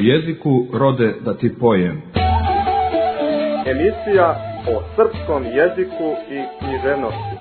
jeziku rode da ti pojem. Emisija o srpskom jeziku i književnosti.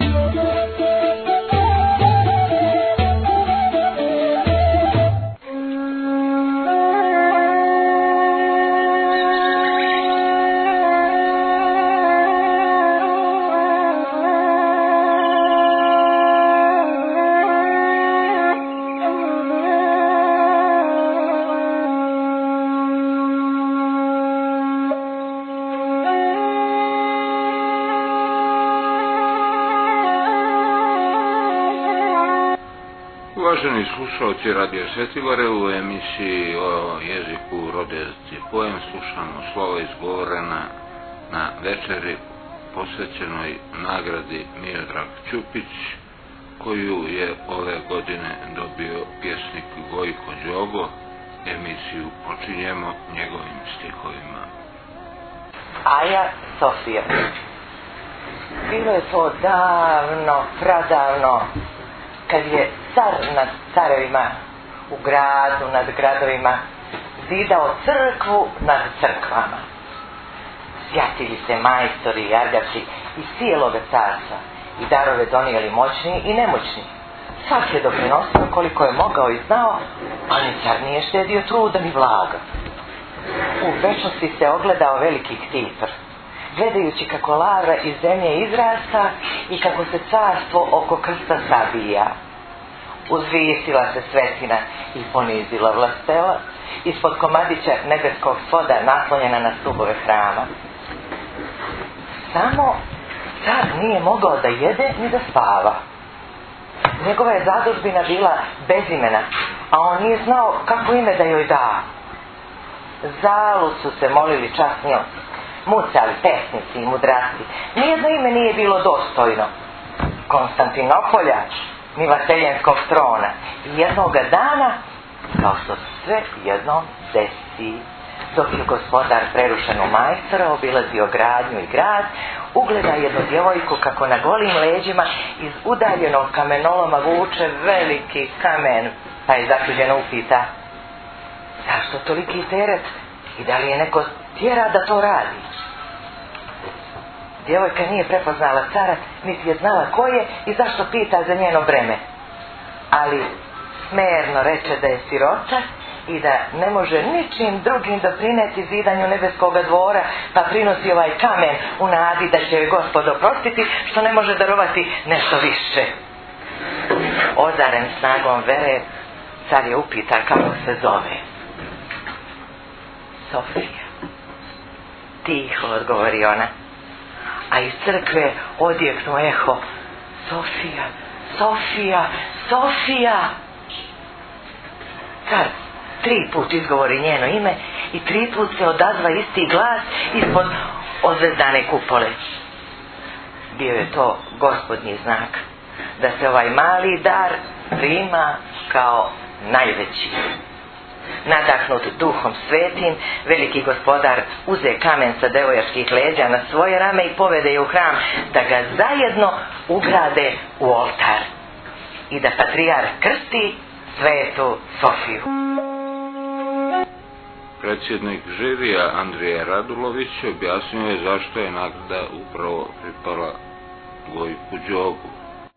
Uvaženi slušalci Radio Svetigore, u emisiji o jeziku rode da ti pojem slušamo slova izgovorena na večeri posvećenoj nagradi Miodrag Ćupić, koju je ove godine dobio pjesnik Gojko Đogo. Emisiju počinjemo njegovim stihovima. Aja Sofija. Bilo je to davno, pradavno, kad je car nad carevima u gradu, nad gradovima, zidao crkvu nad crkvama. Sjatili se majstori i argači iz cijeloga carstva i darove donijeli moćni i nemoćni. Svak je doprinosio koliko je mogao i znao, a ni car nije štedio truda ni vlaga. U večnosti se ogledao veliki ktitor, gledajući kako lavra iz zemlje izrasta i kako se carstvo oko krsta sabija. Uzvisila se svetina i ponizila vlastela ispod komadića nebeskog svoda naslonjena na stubove hrama. Samo car nije mogao da jede ni da spava. Njegova je zadužbina bila bez imena, a on nije znao kako ime da joj da. Zalud su se molili časnioci, mucali pesnici i mudraci. Nijedno ime nije bilo dostojno. Konstantinopolja, ni vaseljenskog trona. I jednoga dana, kao što sve jednom desi, dok je gospodar prerušen u majstora obilazio gradnju i grad, ugleda jednu djevojku kako na golim leđima iz udaljenog kamenoloma vuče veliki kamen, pa je začuđeno upita: zašto toliki teret i da li je neko tjera da to radi? Djevojka nije prepoznala cara, niti je znala ko je i zašto pita za njeno breme. Ali smerno reče da je sirota i da ne može ničim drugim doprineti zidanju nebeskoga dvora, pa prinosi ovaj kamen u nadi da će joj Gospod oprostiti što ne može darovati nešto više. Ozaren snagom vere, car je upita kako se zove. Sofija. Tiho odgovori ona, a iz crkve odjeknu eho: Sofija, Sofija, Sofija. Car 3 put izgovori njeno ime i 3 put se odazva isti glas ispod ozvezdane kupole. Bio je to Gospodnji znak da se ovaj mali dar prima kao najveći. Nadahnut duhom svetim, veliki gospodar uze kamen sa devojačkih leđa na svoje rame i povede je u hram da ga zajedno ugrade u oltar i da patrijarh krsti svetu Sofiju. Predsjednik žirija Andrija Radulović objasnio je zašto je nagrada upravo pripala Gojku Đogu.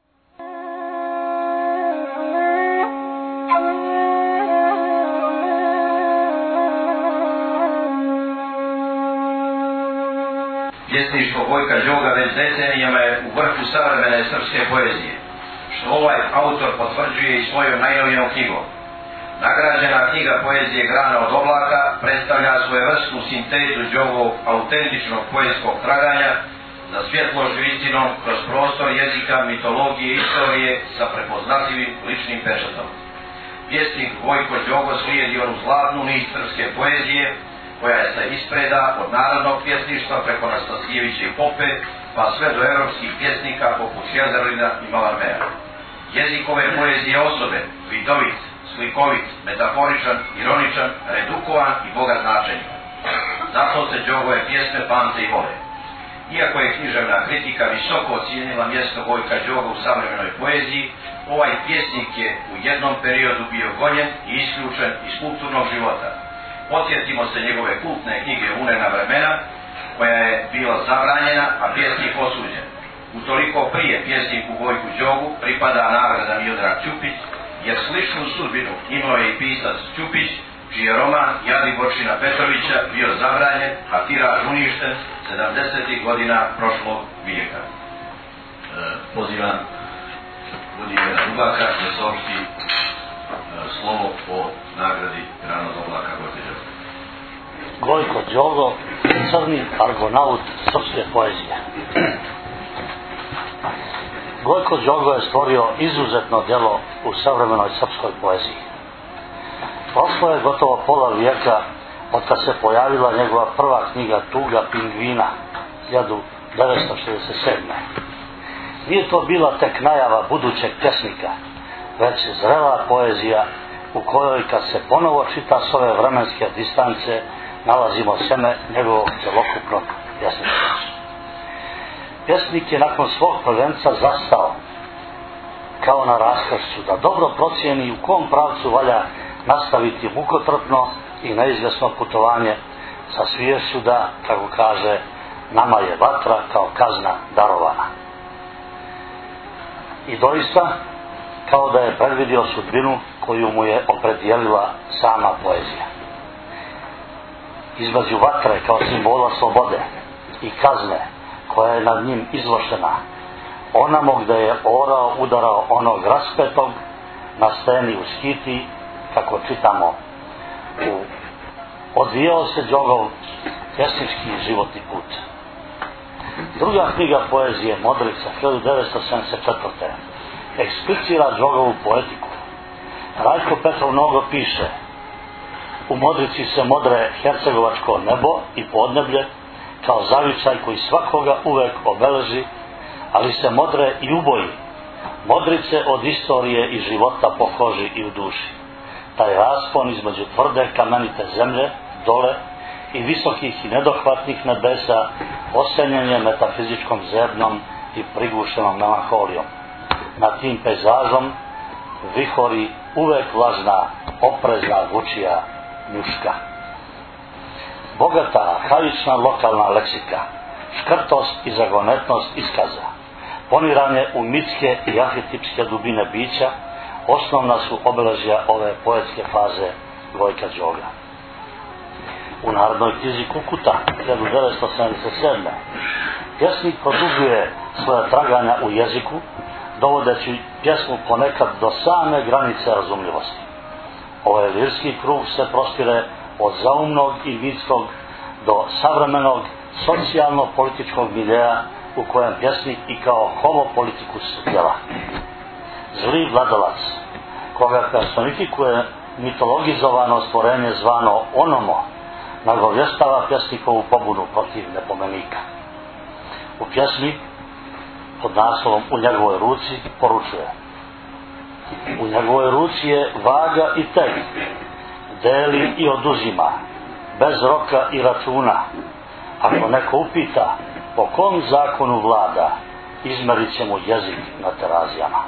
Pjesništvo Gojka Đoga već decenijama je u vrhu savremene srpske poezije, što ovaj autor potvrđuje i svojom najnovijom knjigom. Nagrađena knjiga poezije Grana od oblaka predstavlja svojevrsnu sintezu Đogovog autentičnog poetskog traganja za svjetlošću istinom kroz prostor jezika, mitologije i istorije sa prepoznatljivim ličnim pečatom. Pjesnik Gojko Đogo slijedi onu zlatnu nit srpske poezije koja je se ispreda od narodnog pjesništva preko Nastasjevića i Pope pa sve do europskih pjesnika poput Šezerlina i Malarmea. Jezik ove poezije osobe, vidovit, slikovit, metaforičan, ironičan, redukovan i bogat značenjem. Zato se Đogove pjesme pamte i vole. Iako je književna kritika visoko ocijenila mjesto Gojka Đoga u savremenoj poeziji, ovaj pjesnik je u jednom periodu bio gonjen i isključen iz kulturnog života. Podsjetimo se njegove kultne knjige Unena vremena, koja je bila zabranjena, a pjesnik osuđen. Utoliko prije pjesniku Gojku Đogu pripada nagrada Miodrag Ćupić, jer sličnu sudbinu imao je i pisac Ćupić, čiji je roman Jadibočina Petrovića bio zabranjen, a tiraž uništen 70. godina prošlog vijeka. Pozivam Vladimira Dubaka da saopšti slovo o nagradi Grana od oblaka Gojka Đoga. Gojko Đogo, crni argonaut srpske poezije. Gojko Đogo je stvorio izuzetno djelo u savremenoj srpskoj poeziji. Prošlo je gotovo pola vijeka od kad se pojavila njegova prva knjiga Tuga pingvina 1967. Nije to bila tek najava budućeg pjesnika, već zrela poezija u kojoj kad se ponovo čita s ove vremenske distance nalazimo seme njegovog celokupnog pjesništva. Pjesnik je nakon svog prvenca zastao kao na raskršću da dobro procijeni u kom pravcu valja nastaviti mukotrpno i neizvjesno putovanje sa sviješću da, kako kaže, nama je vatra kao kazna darovana. I doista, kao da je predvidio sudbinu koju mu je opredijelila sama poezija. Između vatre kao simbola slobode i kazne koja je nad njim izvršena, onamo gde je orao udarao onog raspetog na steni u Skiti, kako čitamo odvijao se Đogov pjesnički životni put. Druga knjiga poezije Modrica 1974. eksplicira Đogovu poetiku. Rajko Petrov Nogo piše: u Modrici se modre hercegovačko nebo i podneblje kao zavičaj koji svakoga uvek obeleži, ali se modre i uboji, modrice od istorije i života po koži i u duši. Taj raspon između tvrde kamenite zemlje, dole, i visokih i nedohvatnih nebesa osenjen je metafizičkom zebnom i prigušenom melanholijom. Nad tim pejzažom vihori uvek vlažna, oprezna vučija njuška. Bogata, arhaična lokalna leksika, škrtost i zagonetnost iskaza, poniranje u mitske i arhetipske dubine bića, osnovna su obeležja ove poetske faze Gojka Đoga. U narodnoj knjizi Kukuta 1977. pjesnik produžuje svoje traganja u jeziku, dovodeći pjesmu ponekad do same granice razumljivosti. Ovaj lirski krug se prostire od zaumnog i mitskog do savremenog socijalno-političkog miljeja u kojem pjesnik i kao homo politicus djela. Zli vladalac, koga personifikuje mitologizovano stvorenje zvano Onomo, nagovještava pjesnikovu pobunu protiv nepomenika. U pjesmi pod naslovom U njegovoj ruci poručuje: u njegovoj ruci je vaga i teg, deli i oduzima, bez roka i računa. Ako neko upita po kom zakonu vlada, izmerit će mu jezik na terazijama.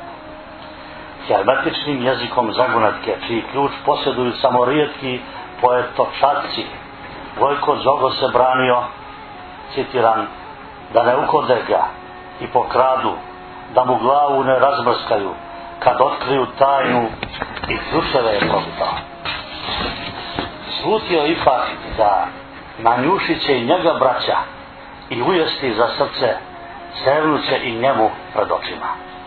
Hermetičnim jezikom zagonetke, čiji ključ posjeduju samo rijetki poetočarci, Gojko Đogo se branio, citiram, da ne uhode ga i pokradu, da mu glavu ne razmrskaju, kad otkriju tajnu i ključeve je probitao. Slutio ipak da nanjušiće i njega braća i ujesti za srce, cevnuće i njemu pred očima.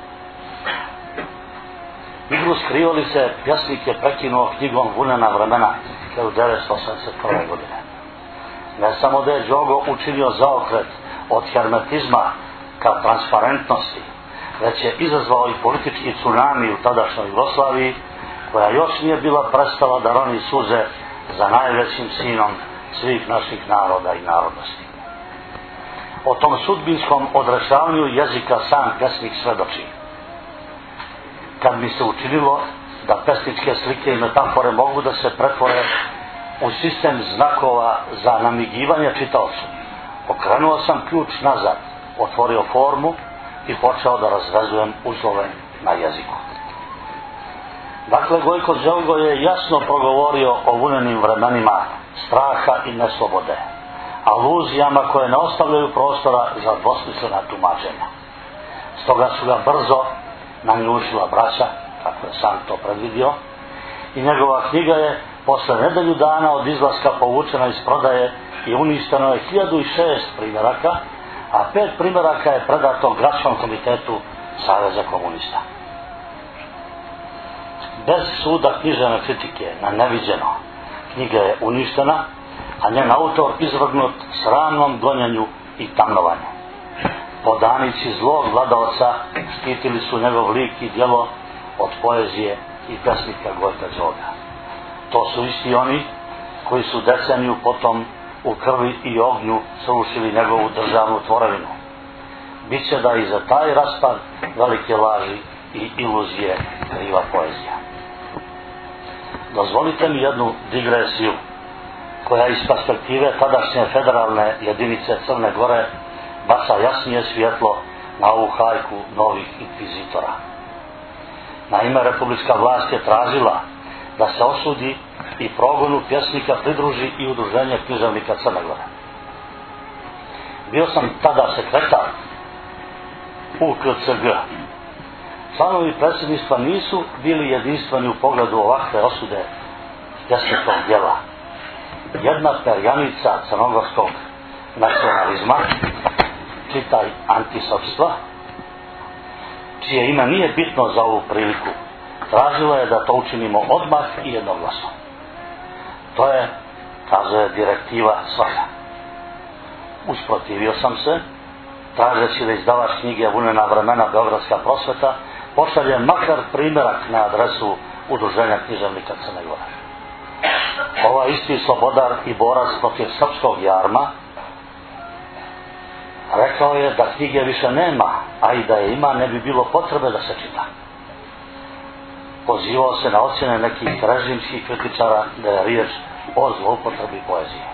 Igru skrivalice pjesnik je prekinuo knjigom Vunena vremena 1981. godine. Ne samo da je Đogo učinio zaokret od hermetizma ka transparentnosti, već je izazvao i politički tsunami u tadašnjoj Jugoslaviji, koja još nije bila prestala da roni suze za najvećim sinom svih naših naroda i narodnosti. O tom sudbinskom odrešavanju jezika sam pjesnik svedoči: kad mi se učinilo da pesničke slike i metafore mogu da se pretvore u sistem znakova za namigivanje čitaocu, okrenuo sam ključ nazad, otvorio formu i počeo da razvezujem uzlove na jeziku. Dakle, Gojko Đogo je jasno progovorio o vunenim vremenima straha i neslobode, aluzijama koje ne ostavljaju prostora za dvosmislena tumačenja. Stoga su ga brzo nanjušila braća, kako je sam to predvidio, i njegova knjiga je posle nedelju dana od izlaska povučena iz prodaje i uništeno je 1006 primjeraka, a 5 primjeraka je predato Gradskom komitetu Saveza komunista. Bez suda književne kritike na neviđeno, knjiga je uništena, a njen autor izvrgnut sramnom gonjenju i tamnovanju. Podanici zlog vladaoca štitili su njegov lik i djelo od poezije i pesnika Gojka Đoga. To su isti oni koji su deceniju potom u krvi i ognju srušili njegovu državnu tvorevinu. Biće da i za taj raspad velike laži i iluzije kriva poezija. Dozvolite mi jednu digresiju koja iz perspektive tadašnje federalne jedinice Crne Gore baca jasnije svjetlo na ovu hajku novih inkvizitora. Naime, republička vlast je tražila da se osudi i progonu pjesnika pridruži i udruženje književnika Crne Gore. Bio sam tada sekretar UKCG. Članovi predsjedništva nisu bili jedinstveni u pogledu ovakve osude pjesničkog djela. Jedna perjanica crnogorskog nacionalizma, čitaj antisopstva, čije ime nije bitno za ovu priliku, tražila je da to učinimo odmah i jednoglasno. To je, kaže, direktiva svaka. Usprotivio sam se, tražeći da izdavač knjige Vunena vremena Beogradska prosveta pošalje makar primjerak na adresu Udruženja književnika Crne Gore. Ovaj isti slobodar i borac protiv srpskog jarma rekao je da knjige više nema, a i da je ima ne bi bilo potrebe da se čita. Pozivao se na ocjene nekih režimskih kritičara da je riječ o zloupotrebi poezije.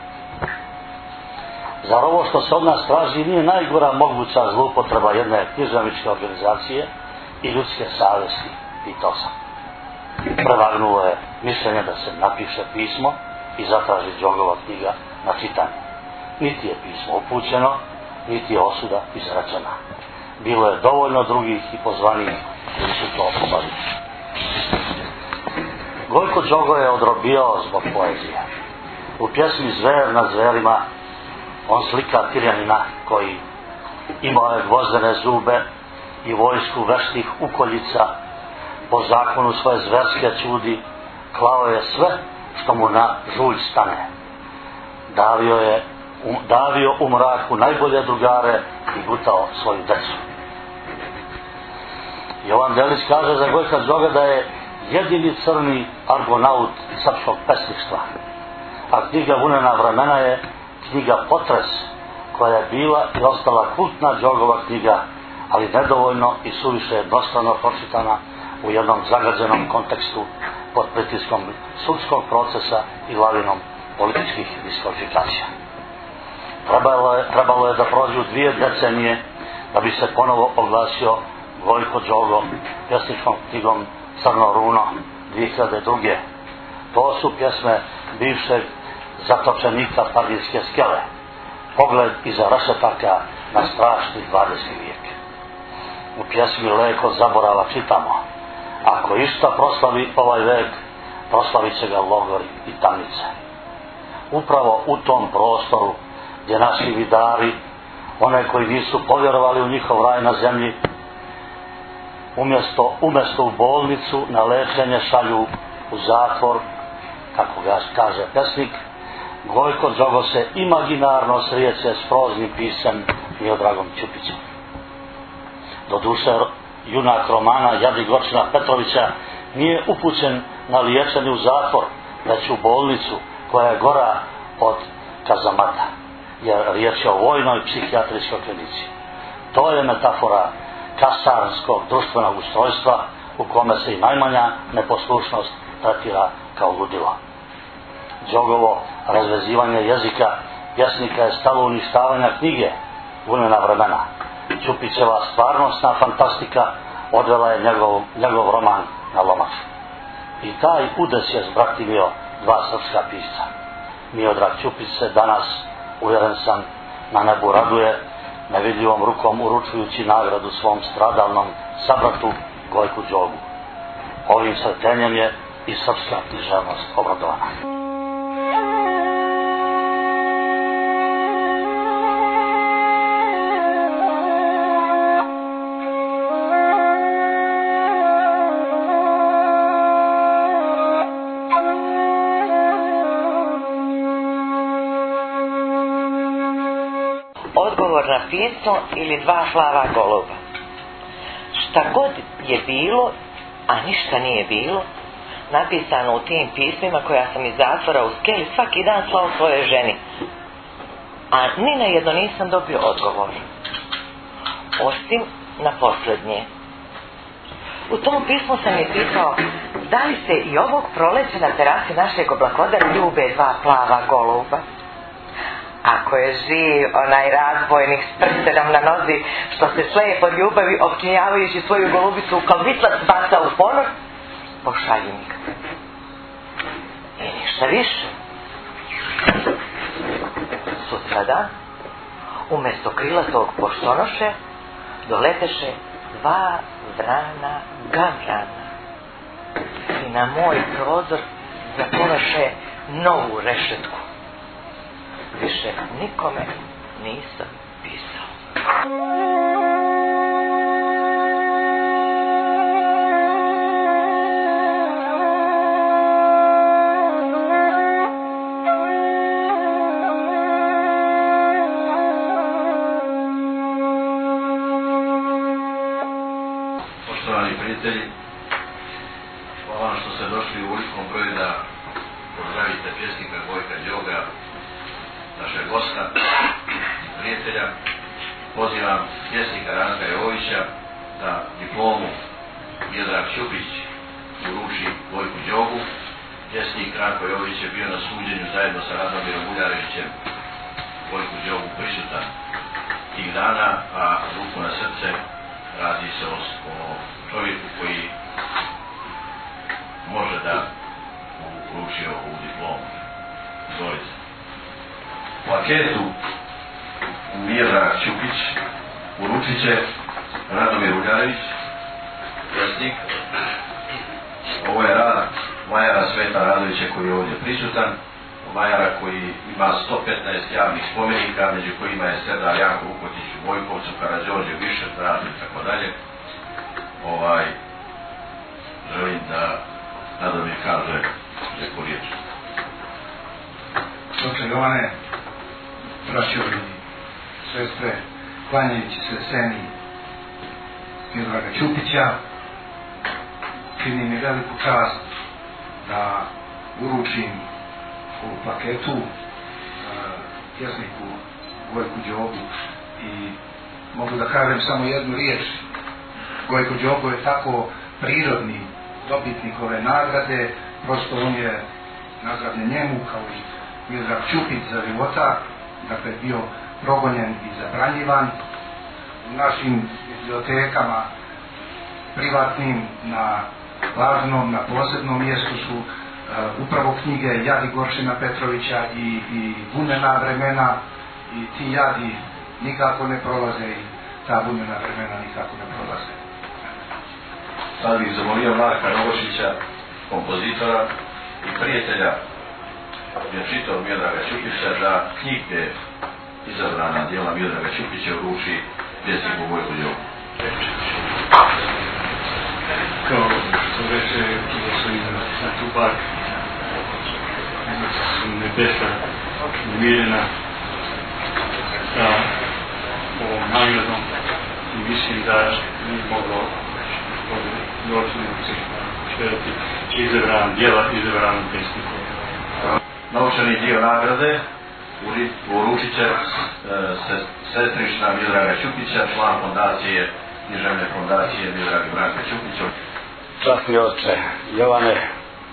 Zar ovo što se od nas traži nije najgora moguća zloupotreba jedne književničke organizacije i ljudske savjesti, pitao sam. Prevagnulo je mišljenje da se napiše pismo i zatraži Đogova knjiga na čitanje. Niti je pismo upućeno, niti je osuda izrečena. Bilo je dovoljno drugih i pozvanih koji su to obavili. Gojko Đogo je odrobio zbog poezije. U pjesmi Zver nad zverima on slika Tirjanina koji imao je gvozdene zube i vojsku veštih ukoljica, po zakonu svoje zverske čudi, klao je sve što mu na žulj stane. Davio u mraku najbolje drugare i gutao svoju decu. Jovan Delić kaže za Gojka Đoga da je jedini crni argonaut srpskog pesništva, a knjiga Vunena vremena je knjiga Potres, koja je bila i ostala kultna Đogova knjiga, ali nedovoljno i suviše jednostavno pročitana u jednom zagađenom kontekstu pod pritiskom sudskog procesa i lavinom političkih diskvalifikacija. Trebalo je da prođu 2 decenije da bi se ponovo oglasio Gojko Đogo pjesničkom knjigom Crno runo 2002. To su pjesme bivšeg zatočenika Padinske skele, pogled iza rešetaka na strašni 20. vijek. U pjesmi Lek od zaborava čitamo: ako išta proslavi ovaj vek, proslavit će ga logori i tamnice. Upravo u tom prostoru gdje naši vidari, one koji nisu povjerovali u njihov raj na zemlji, umjesto u bolnicu na lečenje šalju u zatvor, kako ga kaže pesnik, Gojko Đogo se imaginarno srijeće s proznim pisem Miodragom Ćupićem. Doduše, junak romana Jadi Gorčina Petrovića nije upućen na liječenje u zatvor, već u bolnicu koja je gora od kazamata, jer riječ je o vojnoj psihijatrijskoj klinici. To je metafora kasarskog društvenog ustrojstva u kome se i najmanja neposlušnost tretira kao ludilo. Đogovo razvezivanje jezika pjesnika je stalo uništavanja knjige Vunena vremena. Ćupićeva stvarnostna fantastika odvela je njegov roman na lomač. I taj udes je zbratimio dva srpska pisca. Miodrag Ćupić se danas, uvjeren sam, na nebu raduje, nevidljivom rukom uručujući nagradu svom stradalnom sabratu Gojku Đogu. Ovim sretenjem je i srpska književnost obradovana. Odgovor na pismo ili dva plava goluba. Šta god je bilo, a ništa nije bilo, napisano u tim pismima koja sam iz zatvora u Skeli svaki dan slao svojoj ženi. A ni na jedno nisam dobio odgovor. Osim na posljednje. U tom pismu sam je pitao, da li se i ovog proleća na terasi našeg oblakodara ljube dva plava goluba? Ako je živ onaj razbojnik s prstenom na nozi, što se sleje pod ljubavi opčinjavajući svoju golubicu u kalvitlac baca u ponor, pošalji mi ga. I ništa više. Sutradan, umjesto krilatog poštonoše, doleteše dva vrana gavrana. I na moj prozor zapološe novu rešetku. Više nikome nisam pisao. Poštovani prijatelji, hvala vam što ste došli u velikom broju da pozdravite pjesnika Gojka Đoga, našeg gosta, prijatelja. Pozivam pjesnika Ranka Jovića da diplomu Miodrag Ćupić uruči Gojku Đogu. Pjesnik Ranko Jović je bio na suđenju zajedno sa Radomirom Uljarevićem Gojku Đogu prisutan tih dana, a ruku na srce radi se o čovjeku koji može da uruči ovu diplomu. Izvolite. Plaketu Miodrag Ćupić uručit će Radomir Uljarević, pjesnik. Ovo je rad majara Sveta Radovića koji je ovdje prisutan, majara koji ima 115 javnih spomenika, među kojima je Serdar Janko Vukotić u Vojkovcu, Karađorđe Višet, Rad i tako dalje. Želim da Radomir kaže neku riječ. Doktor Jovane, braćovi i sestre, klanjajući se sceni Miodraga Ćupića, čini mi veliku čast da uručim ovu plaketu pjesniku Gojku Đogu i mogu da kažem samo jednu riječ. Gojko Đogo je tako prirodni dobitnik ove nagrade, prosto on je nagrađen njemu kao i Miodrag Ćupić za života, dakle bio progonjen i zabranjivan. U našim bibliotekama privatnim, na važnom, na posebnom mjestu su upravo knjige Jadi Gorčina Petrovića i bunena vremena, i ti jadi nikako ne prolaze i ta bunena vremena nikako ne prolaze. Sad bih zamolio Marka Novošića, kompozitora i prijatelja vječitog Miodraga Ćupića, da knjige izabrana djela Miodraga Ćupića uruči pjesniku Gojku Đogu. Kao što reče gospodin Tupak, su nebesa umirena sa ovom nagradom i mislim da nije moglo gospodin čerati izabranom djela, izabranom pjesniku. Novčani dio nagrade uručit će sestrična Miodraga Ćupića, član fondacije, književne fondacije Miodraga Branka Ćupića. Časni oče Jovane,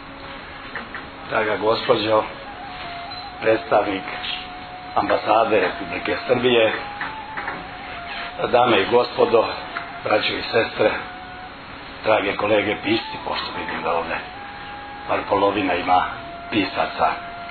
draga gospođo, predstavnik ambasade Republike Srbije, dame i gospodo, braćo i sestre, drage kolege pisci, pošto vidim da ovdje bar polovina ima pisaca.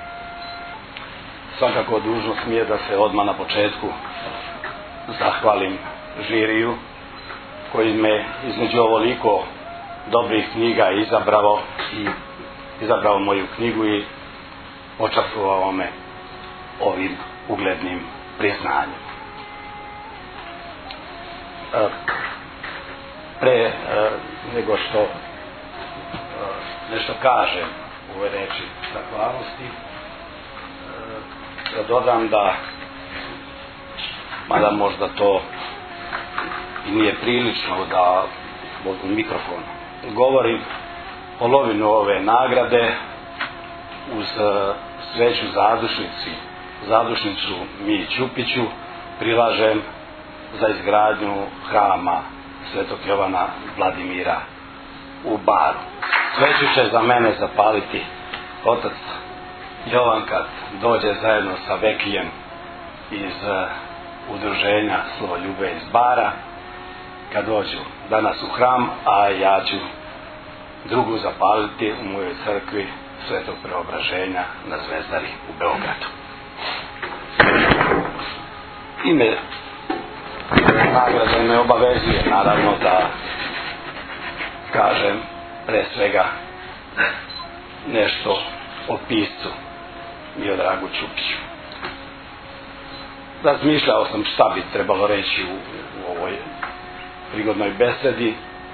Svakako dužnost mi je da se odmah na početku zahvalim žiriju koji me između ovoliko dobrih knjiga izabrao moju knjigu i počastvovao me ovim uglednim priznanjem. Pre nego što nešto kažem u ove reči zahvalnosti, da dodam da, mada možda to i nije prilično da u mikrofon govorim, polovinu ove nagrade uz sveću zadušnicu Miji Ćupiću prilažem za izgradnju hrama Svetog Jovana Vladimira u Baru. Sveću će za mene zapaliti otac Jovan kad dođe zajedno sa Vekijem iz udruženja Slovoljube iz Bara, kad dođu danas u hram, a ja ću drugu zapaliti u mojoj crkvi Svetog Preobraženja na Zvezdari u Beogradu. Ime nagrade me obavezuje naravno da kažem pre svega nešto o piscu Miodragu Ćupiću. Razmišljao sam šta bi trebalo reći u ovoj prigodnoj besedi.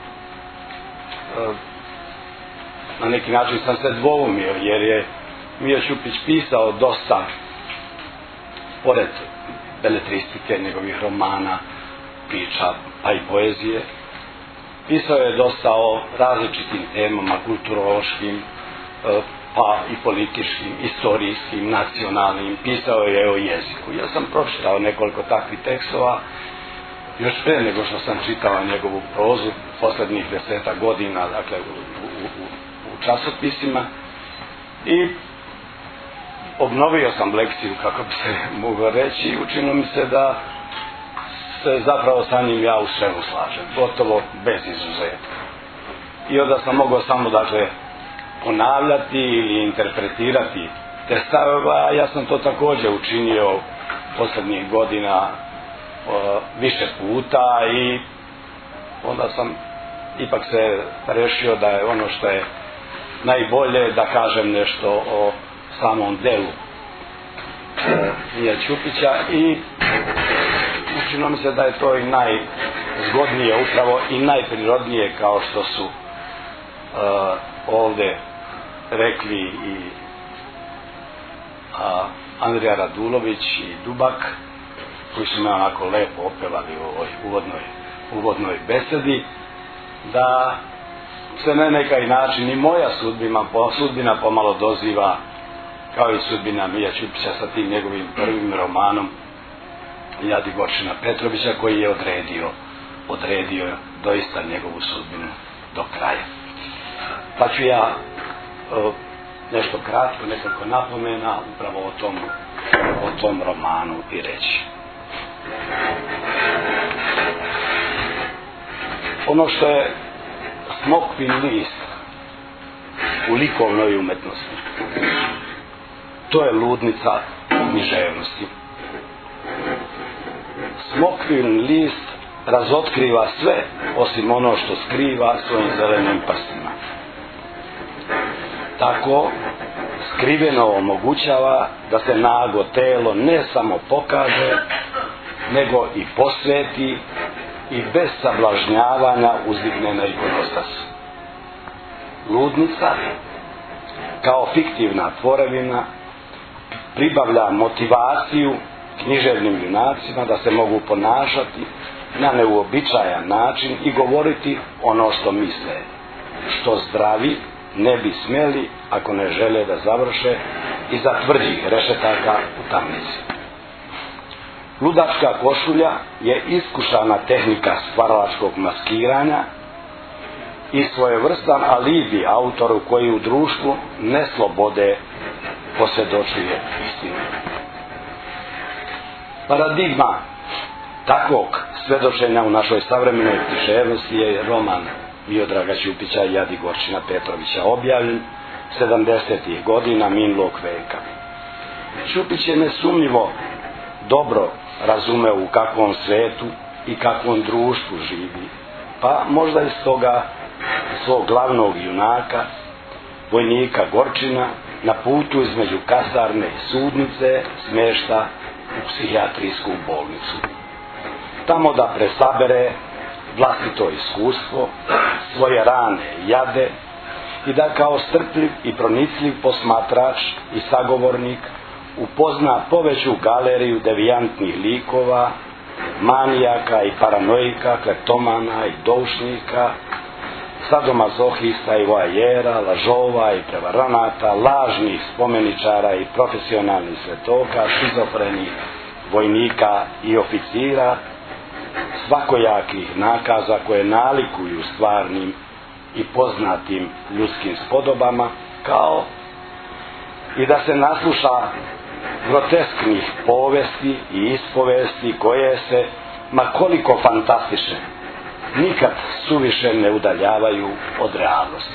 Na neki način sam se dvoumio, jer je Mio Ćupić pisao dosta, pored beletristike, njegovih romana, priča, pa i poezije. Pisao je dosta o različitim temama, kulturološkim, pa i političkim, istorijskim, nacionalnim. Pisao je o jeziku. Ja sam pročitao nekoliko takvih tekstova, još pre nego što sam čitao njegovu prozu, poslednjih 10 godina, dakle u časopisima, i obnovio sam lekciju, kako bi se moglo reći, i učinilo mi se da se zapravo sa njim ja u svemu slažem, gotovo bez izuzetka. I onda sam mogao samo, dakle, ponavljati ili interpretirati te stavove, a ja sam to također učinio poslednjih godina više puta, i onda sam ipak se rešio da je ono što je najbolje da kažem nešto o samom delu Mije Ćupića, i učinilo mi se da je to i najzgodnije upravo i najprirodnije, kao što su ovde rekli i Andrija Radulović i Dubak, koji su me onako lepo opevali u ovoj uvodnoj besedi, da se na neki način i moja sudbina pomalo doziva kao i sudbina Mija Ćupića sa tim njegovim prvim romanom Jadi Gorčina Petrovića, koji je odredio doista njegovu sudbinu do kraja. Pa ću ja nešto kratko, nekoliko napomena upravo o tom romanu i reći. Ono što je smokvin list u likovnoj umetnosti, to je ludnica književnosti. Smokvin list razotkriva sve osim ono što skriva svojim zelenim prstima. Tako skriveno omogućava da se nago telo ne samo pokaže, nego i posveti i bez sablažnjavanja uzdigne na ikonostas. Ludnica, kao fiktivna tvorevina, pribavlja motivaciju književnim junacima da se mogu ponašati na neuobičajan način i govoriti ono što misle, što zdravi ne bi smjeli ako ne žele da završe iza tvrdih rešetaka u tamnici. Ludačka košulja je iskušana tehnika stvaralačkog maskiranja i svojevrstan alibi autoru koji u društvu neslobode posvjedočuje istinu. Paradigma takvog svedočenja u našoj savremenoj književnosti je roman Miodraga Ćupića i Jadi Gorčina Petrovića, objavljen 70. godina minulog veka. Ćupić je nesumnjivo dobro razumeo u kakvom svetu i kakvom društvu živi, pa možda iz toga svog glavnog junaka, vojnika Gorčina, na putu između kasarne i sudnice smješta u psihijatrijsku bolnicu. Tamo da presabere vlastito iskustvo, svoje rane i jade i da kao strpljiv i pronicljiv posmatrač i sagovornik upozna poveću galeriju devijantnih likova, manijaka i paranoika, kleptomana i doušnika, sadomazohista i voajera, lažova i prevaranata, lažnih spomeničara i profesionalnih svetoka, šizofrenih vojnika i oficira, svakojakih nakaza koje nalikuju stvarnim i poznatim ljudskim spodobama, kao i da se nasluša grotesknih povesti i ispovesti koje se, ma koliko fantastične, nikad suviše ne udaljavaju od realnosti.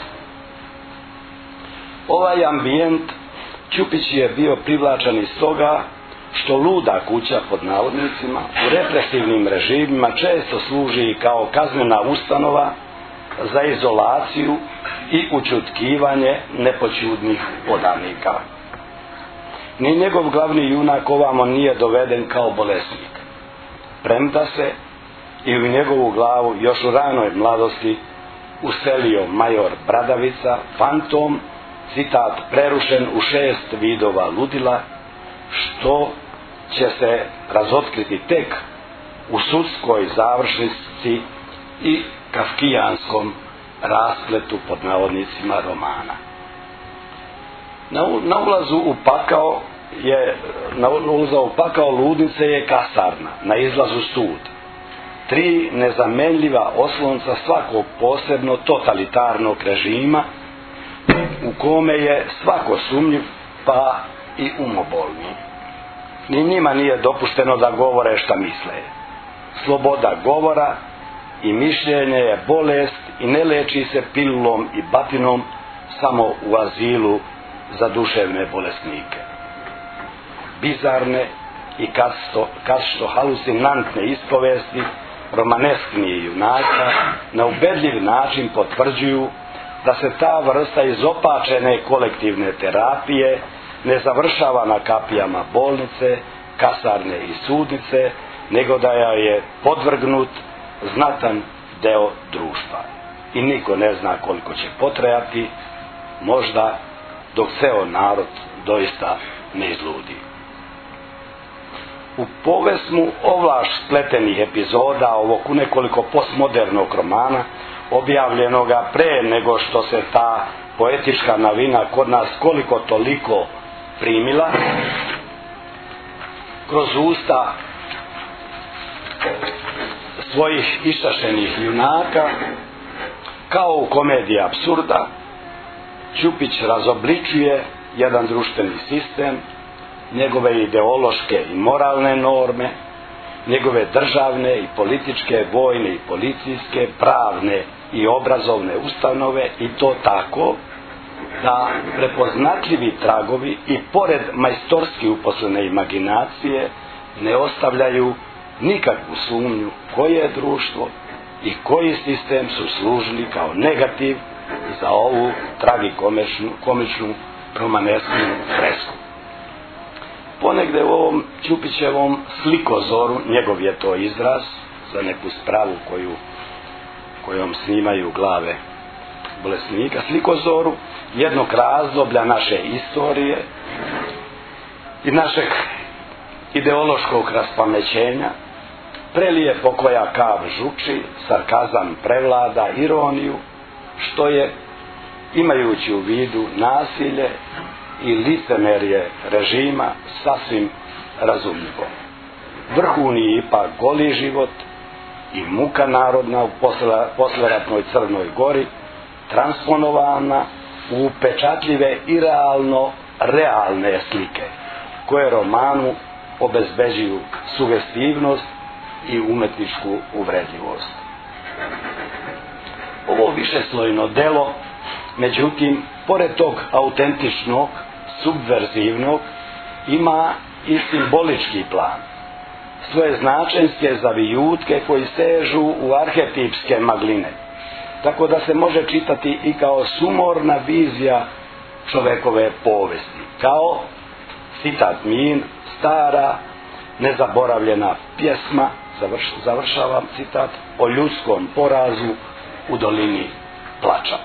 Ovaj ambijent Ćupić je bio privlačan iz toga što luda kuća pod navodnicima u represivnim režimima često služi kao kaznena ustanova za izolaciju i ućutkivanje nepoćudnih podanika. Ni njegov glavni junak ovamo nije doveden kao bolesnik, premda se i u njegovu glavu još u ranoj mladosti uselio major Bradavica, fantom, citat, prerušen u 6 vidova ludila, što će se razotkriti tek u sudskoj završnici i kafkijanskom raspletu pod navodnicima romana. Na ulazu u pakao ludnice je kasarna, na izlazu sud. 3 nezamenljiva oslonca svakog posebno totalitarnog režima u kome je svako sumnjiv pa i umobolni. Ni njima nije dopušteno da govore šta misle. Sloboda govora i mišljenje je bolest i ne leči se pilulom i batinom samo u azilu za duševne bolesnike. Bizarne i kasto halucinantne ispovesti romanesknije junaka na ubedljiv način potvrđuju da se ta vrsta izopačene kolektivne terapije ne završava na kapijama bolnice, kasarne i sudnice, nego da je podvrgnut znatan deo društva. I niko ne zna koliko će potrajati, možda dok ceo narod doista ne izludi. U povesmu ovlaš spletenih epizoda ovog nekoliko postmodernog romana, objavljenoga pre nego što se ta poetička novina kod nas koliko toliko primila, kroz usta svojih išašenih junaka, kao u komediji apsurda, Ćupić razobličuje jedan društveni sistem, njegove ideološke i moralne norme, njegove državne i političke, vojne i policijske, pravne i obrazovne ustanove, i to tako da prepoznatljivi tragovi i pored majstorski uposlene imaginacije ne ostavljaju nikakvu sumnju koje društvo i koji sistem su služili kao negativ za ovu tragikomičnu romanesku fresku. Ponegde u ovom Ćupićevom slikozoru, njegov je to izraz za neku spravu kojom snimaju glave bolesnika, slikozoru jednog razdoblja naše istorije i našeg ideološkog raspamećenja, prelije pokoja kav žuči, sarkazam prevlada, ironiju, što je, imajući u vidu nasilje i licemerje režima, sasvim razumljivo. Vrhuni je ipak goli život i muka narodna u posleratnoj Crnoj Gori, transponovana u upečatljive i realne slike, koje romanu obezbeđuju sugestivnost i umetničku uvredljivost. Ovo višeslojno delo Međutim, pored tog autentičnog, subverzivnog, ima i simbolički plan. Svoje značenske zavijutke koji sežu u arhetipske magline. Tako da se može čitati i kao sumorna vizija čovekove povesti. Kao, citat Min, stara, nezaboravljena pjesma, završavam citat, o ljudskom porazu u dolini plača.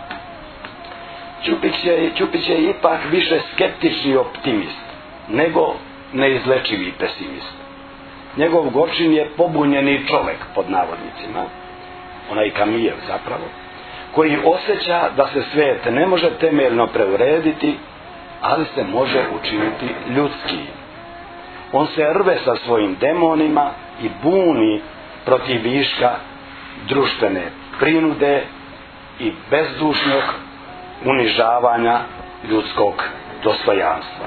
Ćupić je ipak više skeptični optimist nego neizlečivi pesimist. Njegov Gorčin je pobunjeni čovek, pod navodnicima, onaj Kamijev zapravo, koji osjeća da se svijet ne može temeljno preurediti, ali se može učiniti ljudski. On se rve sa svojim demonima i buni protiv viška društvene prinude i bezdušnog unižavanja ljudskog dostojanstva.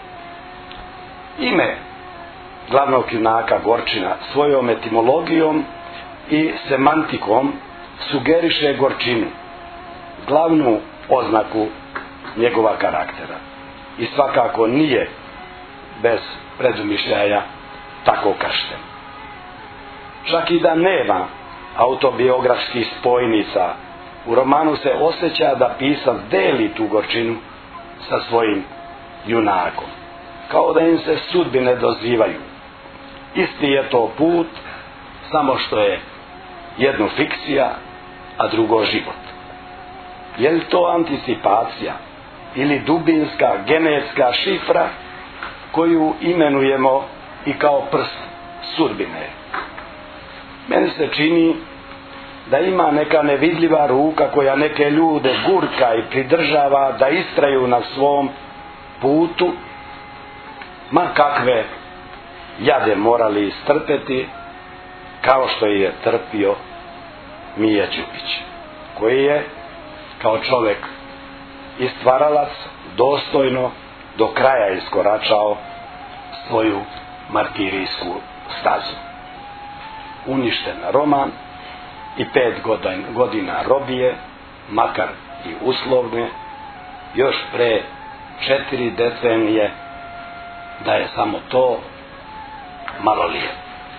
Ime glavnog junaka Gorčina svojom etimologijom i semantikom sugeriše gorčinu, glavnu oznaku njegova karaktera. I svakako nije bez predumišljaja tako kršten. Čak i da nema autobiografskih spojnica, u romanu se osjeća da pisac deli tu gorčinu sa svojim junakom, kao da im se sudbine dozivaju. Isti je to put, samo što je jedno fikcija, a drugo život. Je li to anticipacija ili dubinska genetska šifra koju imenujemo i kao prst sudbine? Meni se čini da ima neka nevidljiva ruka koja neke ljude gurka i pridržava da istraju na svom putu, ma kakve jade morali istrpeti, kao što je trpio Mija Ćupić, koji je kao čovjek i stvaralac dostojno do kraja iskoračao svoju martirijsku stazu. Uništen roman i 5 godina robije, makar i uslovne, još pre 4 decenije, da je samo to malo lijepo.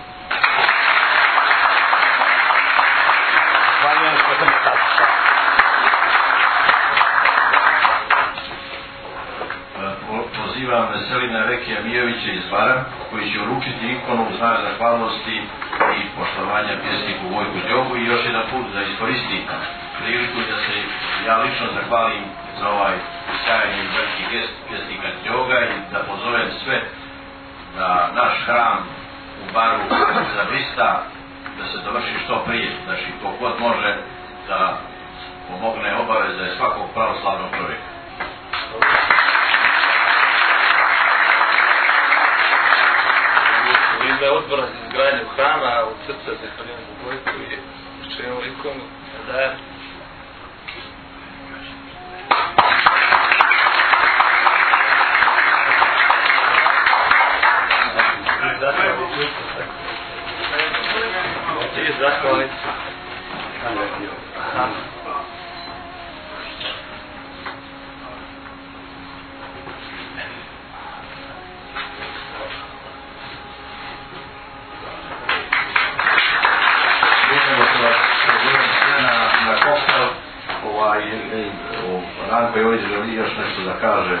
Zahvaljujem što sam saslušao. Pozivam Veselina Rekija Mijovića iz Bara, koji će uručiti ikonu u znak zahvalnosti i poštovanja pjesniku Vojku Đogu, i još jedan put da iskoristi priliku da se ja lično zahvalim za ovaj sjajni veliki gest pjesnika Đoga i da pozovem sve da naš hram u Baru zablista, da se dovrši što prije. Znači, ko god može da pomogne, obaveza je svakog pravoslavnog čovjeka. U ime odbora za izgradnju hrama u srca zahvaljujem Vojku i učinjenu ikonu dajem. Zahvaljujem. Ranko Jović želi još nešto da kaže.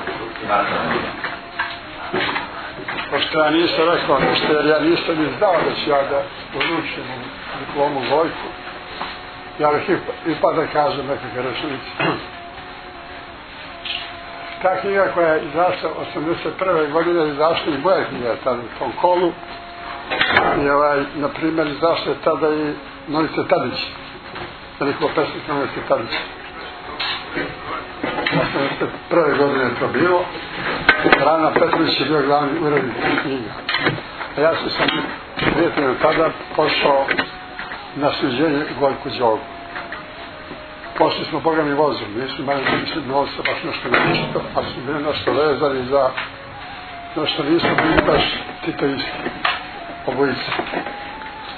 Pošto ja nisam rekao nešto, jer ja nisam ni znao da ću ja da uručim diplomu Vojku, ja bih ipak da kažem nekakve rečenice. Ta knjiga koja je izašla 81. godine, izašla i moja knjiga tada u tom kolu, i na primjer izašla je tada i Novice Tadić, veliko pesnika Novice Tadić. 81. godine je to bilo. Rana Petrović je bio glavni urednik knjiga. A ja sam prijateljem tada pošao na suđenje Gojku Đogu. Pošli smo Boga mi vozom, nismo imali novca, baš nešto ništa, a smo bili nešto vezani za nešto, nismo bili baš titoisti, obojice.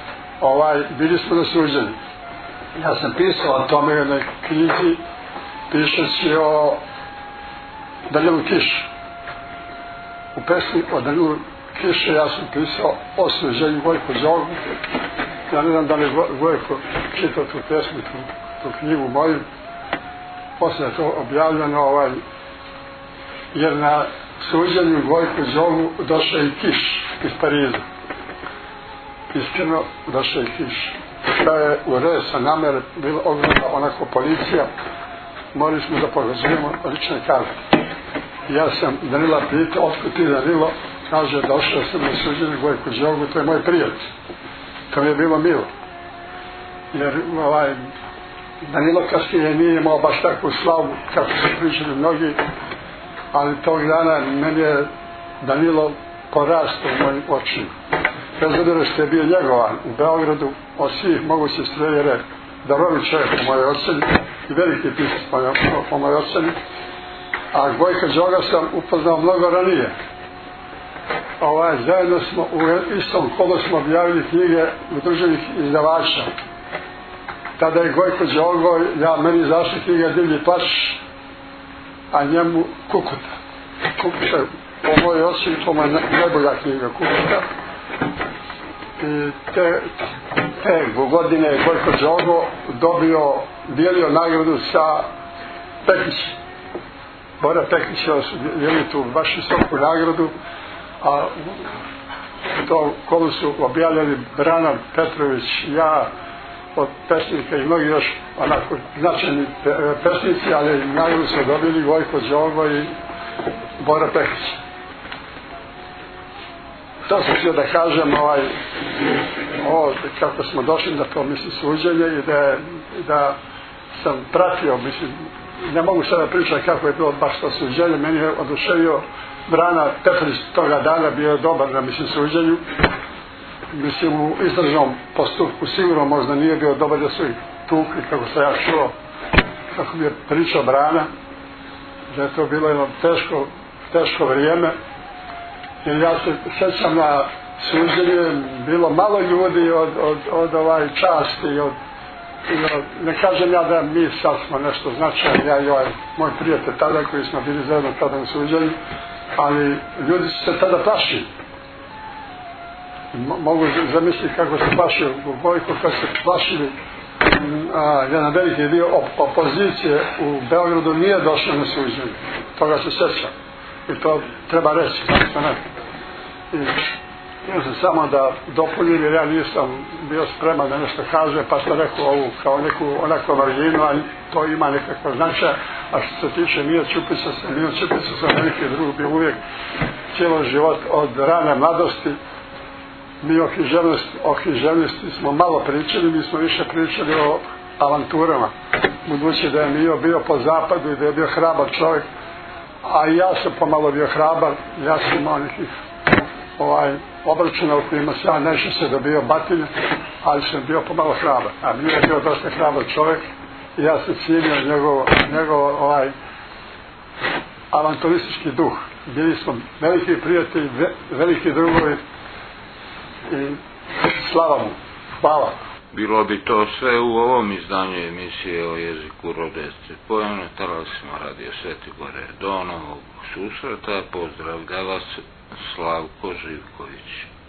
Bili smo na suđenju. Ja sam pisao o tome u jednoj knjizi pišeći o Danilu Kišu. U pesmi o Danilu Kiše ja sam pisao o sveženju Gojko Đogu. Ja ne znam da li Gojko čitao tu pesmu, tu knjigu moju. Poslije je to objavljeno, jer na suđenju Gojko Đogu došao i Kiš iz Pariza. Iskreno došao i Kiš. Da je u red sa namere bila ogromna onako policija, morali smo da pokazujemo lične karte. Ja sam Danila pitao, otkud ti Danilo? Kaže, došao sam na suđenje Gojko Đogu, to je moj prijatelj. To mi je bilo milo. Jer Danilo kasnije nije imao baš takvu slavu kako su pričali mnogi, ali tog dana meni je Danilo porastao u mojim očima. Bez obzira što je bio njegovan u Beogradu od svih mogućih strojere, darovi čovjek po mojoj oceni i veliki pisac po mojoj oceni, a Gojka Đoga sam upoznao mnogo ranije. Zajedno smo u istom kolu smo objavili knjige udruženih izdavača. Tada je Gojko Đogo, meni zašla knjiga Divlji plač, a njemu Kukuta. Kukuta po mojoj oceni, to je najbolja knjiga Kukuta. I te godine je Gojko Đogo dijelio nagradu sa Pekićem. Bora Pekića su dijelili tu baš visoku nagradu, a u tom kolu su objavljali Brana Petrović, ja, od pesnika i mnogi još onako značajni pesnici, ali nagradu su dobili Gojko Đogo i Bora Pekić. To sam htio da kažem, kako smo došli na to, mislim, suđenje i da sam pratio, mislim, ne mogu sada pričati kako je bilo baš to suđenje, meni je oduševio Brana Petrović toga dana, bio dobar na, mislim, suđenju. Mislim, u istražnom postupku sigurno možda nije bio dobar da su ih tukli, kako sam ja čuo, kako bi je pričao Brana, da je to bilo jedno teško vrijeme. Jer ja se sjećam na suđenje, bilo malo ljudi od časti, ne kažem ja da mi sad smo nešto značajni, ja i moj prijatelj tada koji smo bili zajedno tada na suđenju, ali ljudi su se tada plašili. Mogu zamisliti kako se plašio Gojko, kako se plašili. Jedan veliki dio opozicije u Beogradu nije došao na suđenje, toga se sjećam. I to treba reći, zašto ne. I htio sam samo da dopunim, jer ja nisam bio spreman da nešto kaže, pa sam rekao ovu kao neku onako marginu, a to ima nekakva značaja. A što se tiče Mio Ćupića sam veliki drug bio uvijek cijelo život od rane mladosti. Mi o književnosti smo malo pričali, mi smo više pričali o avanturama. Budući da je Mio bio po zapadu i da je bio hrabar čovjek, a ja sam pomalo bio hrabar, ja sam imao nekih obračuna u kojima sam ja najčešće dobio batine, ali sam bio pomalo hrabar. A Mio je bio dosta hrabar čovjek i ja sam cijenio njegov avanturistički duh. Bili smo veliki prijatelji, veliki drugovi i slava mu. Hvala. Bilo bi to sve u ovom izdanju emisije o jeziku Rodesce Pojane, talasima Radio Sveti Gore. Do novog susreta, pozdravlja vas Slavko Živković.